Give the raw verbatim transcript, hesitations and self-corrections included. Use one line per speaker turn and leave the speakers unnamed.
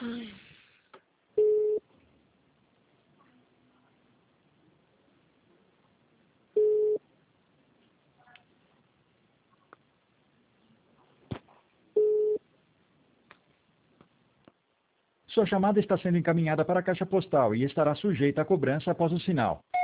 Sua chamada está sendo encaminhada para a caixa postal e estará sujeita a cobrança após o sinal.